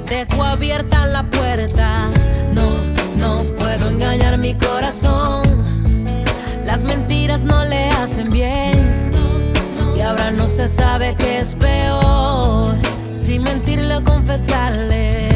Dejo abierta la puerta. No, no puedo engañar mi corazón. Las mentiras no le hacen bien. Y ahora no se sabe qué es peor, si mentirle o confesarle.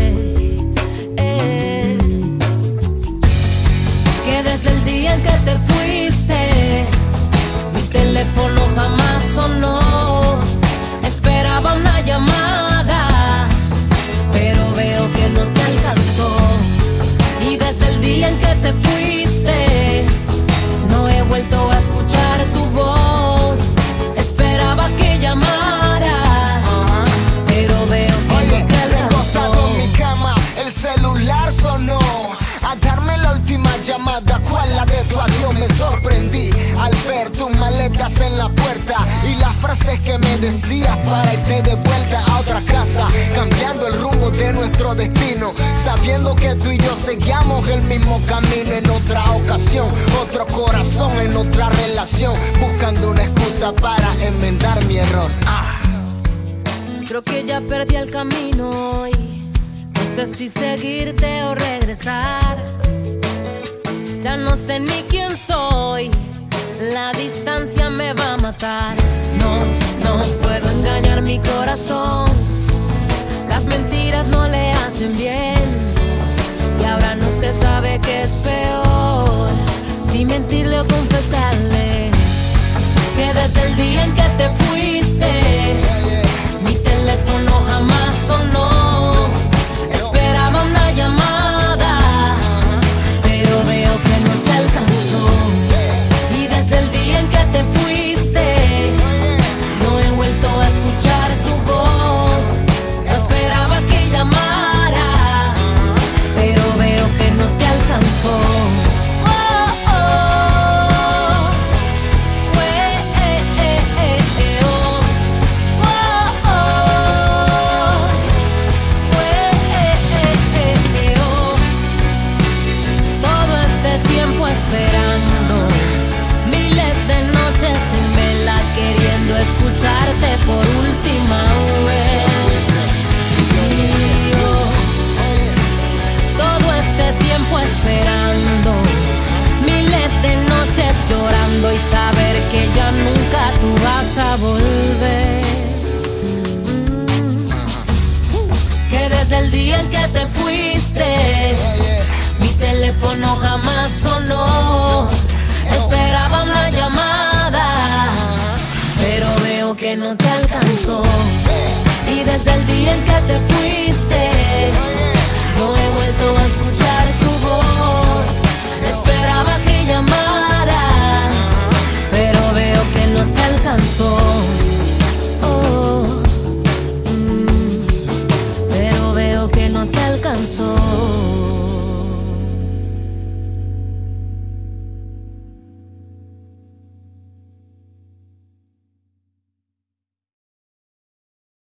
Que desde el día en que te fuiste, mi teléfono jamás sonó. Esperaba una llamada, pero veo que no te alcanzó. Y desde el día en que te fuiste, no he vuelto a escuchar tu voz. Esperaba que llamaras, pero veo que no te alcanzó. Recostado en mi cama, el celular sonó a darme la última llamada. ¿Cuál? La de tu adiós. Me sorprendí al ver tus maletas en la puerta y las frases que me decías para irte de vuelta a otra casa, cambiando el rumbo de nuestro destino, sabiendo que tú y yo seguíamos el mismo camino. En otra ocasión, otro corazón en otra relación, buscando una excusa para enmendar mi error. Creo que ya perdí el camino hoy. No sé si seguirte o regresar. Ya no sé ni quién soy. La distancia me va a matar. No, no puedo engañar mi corazón. Las mentiras no le hacen bien. Y ahora no se sabe qué es peor, si mentirle o confesarle. Que desde el día en que te fuiste, mi teléfono jamás sonó. Esperaba una llamada, pero veo que no te alcanzó. Y desde el día en que te fuiste, no he vuelto a escuchar tu voz. Yo esperaba que llamara, pero veo que no te alcanzó. Esperando miles de noches en vela, queriendo escucharte por última vez. Y yo, todo este tiempo esperando, miles de noches llorando y saber que ya nunca tú vas a volver. Que desde el día en que te fuiste, mi teléfono jamás sonó. Esperaba una llamada, pero veo que no te alcanzó. Y desde el día en que te